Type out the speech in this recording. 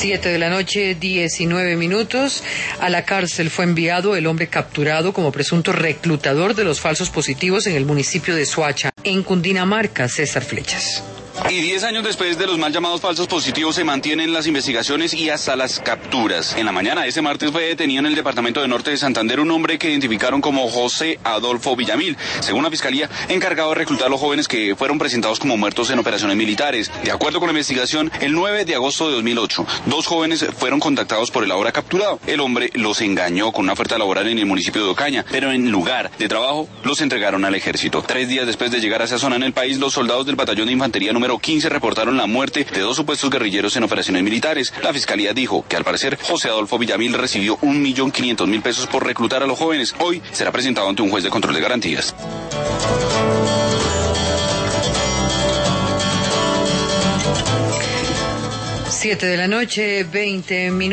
7 de la noche, 19 minutos. A la cárcel fue enviado el hombre capturado como presunto reclutador de los falsos positivos en el municipio de Soacha, en Cundinamarca. César Flechas. Y 10 años después de los mal llamados falsos positivos se mantienen las investigaciones y hasta las capturas. En la mañana de este martes fue detenido en el departamento de Norte de Santander un hombre que identificaron como José Adolfo Villamil, según la fiscalía, encargado de reclutar a los jóvenes que fueron presentados como muertos en operaciones militares. De acuerdo con la investigación, el 9 de agosto de 2008, 2 jóvenes fueron contactados por el ahora capturado. El hombre los engañó con una oferta laboral en el municipio de Ocaña, pero en lugar de trabajo los entregaron al ejército. 3 días después de llegar a esa zona en el país, los soldados del batallón de infantería número 15 reportaron la muerte de 2 supuestos guerrilleros en operaciones militares. La fiscalía dijo que al parecer José Adolfo Villamil recibió 1.500.000 pesos por reclutar a los jóvenes. Hoy será presentado ante un juez de control de garantías. 7 de la noche, 20 minutos.